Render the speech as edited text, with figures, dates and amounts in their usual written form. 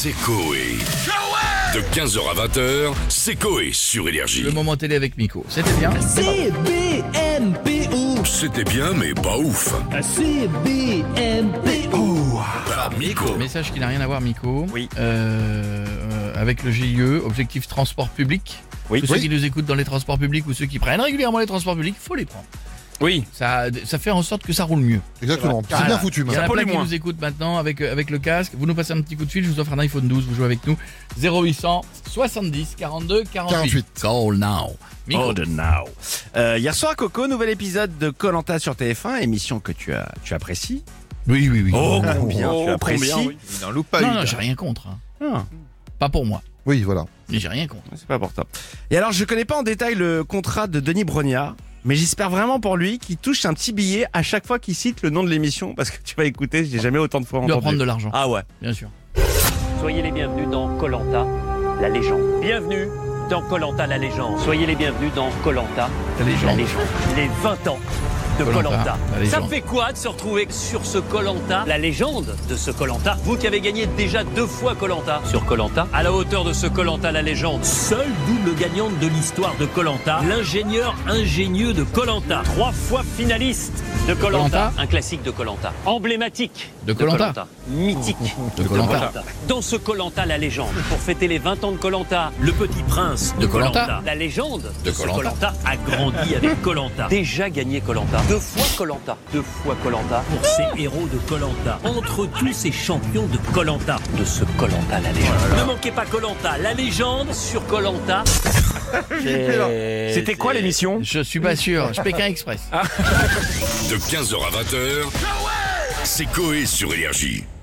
C'est Coé. De 15h à 20h, c'est Coé sur Énergie. Le moment télé avec Miko. C'était bien. CBMPO. C'était bien, mais pas ouf. CBMPO. Par Miko. Message qui n'a rien à voir, Miko. Oui. Avec le GIE, objectif transport public. Oui. Tous ceux Oui. qui nous écoutent dans les transports publics ou ceux qui prennent régulièrement les transports publics, faut les prendre. Oui. Ça fait en sorte que ça roule mieux. Exactement, c'est Voilà. bien foutu. Il y en maintenant. a pollue plein qui moins. nous écoutent maintenant avec le casque. Vous nous passez un petit coup de fil, je vous offre un iPhone 12, vous jouez avec nous. 0800 70 42 48. 48. Call now. Miko. Oh, the now. Hier soir, Coco, nouvel épisode de Koh-Lanta sur TF1, émission que tu apprécies. Oui. Combien tu apprécies. Il n'en loupe pas Non, une. j'ai rien contre. hein. Ah, Pas pour moi. Oui, voilà. Mais j'ai rien contre. c'est pas important. Et alors, je connais pas en détail le contrat de Denis Brognard, mais j'espère vraiment pour lui qu'il touche un petit billet à chaque fois qu'il cite le nom de l'émission, parce que tu vas écouter, j'ai jamais autant de fois Il doit entendu. prendre de l'argent, Ah ouais. bien sûr. Soyez les bienvenus dans Koh-Lanta, la légende. Bienvenue dans Koh-Lanta, la légende. Soyez les bienvenus dans Koh-Lanta, La légende. la légende. Les 20 ans de Koh-Lanta, Koh-Lanta. la légende. Ça fait quoi de se retrouver sur ce Koh-Lanta, la légende de ce Koh-Lanta? Vous qui avez gagné déjà 2 fois Koh-Lanta sur Koh-Lanta, à la hauteur de ce Koh-Lanta, la légende. Seule double gagnante de l'histoire de Koh-Lanta, l'ingénieur ingénieux de Koh-Lanta. 3 fois finaliste de Koh-Lanta, Koh-Lanta. un classique de Koh-Lanta. Emblématique De Koh-Lanta. mythique De Koh-Lanta. Dans ce Koh-Lanta, la légende, pour fêter les 20 ans de Koh-Lanta, le petit prince De Koh-Lanta. la légende De ce Koh-Lanta. Koh-Lanta a grandi avec Koh-Lanta. Déjà gagné Koh-Lanta. 2 fois Koh-Lanta. 2 fois Koh-Lanta. Pour ces héros de Koh-Lanta. Entre tous ces champions de Koh-Lanta. De ce Koh-Lanta, la légende. Ne manquez pas Koh-Lanta, la légende sur Koh-Lanta. C'était quoi l'émission? Je suis pas sûr. Je Pékin Express. De 15h à 20h, c'est Coé sur Énergie.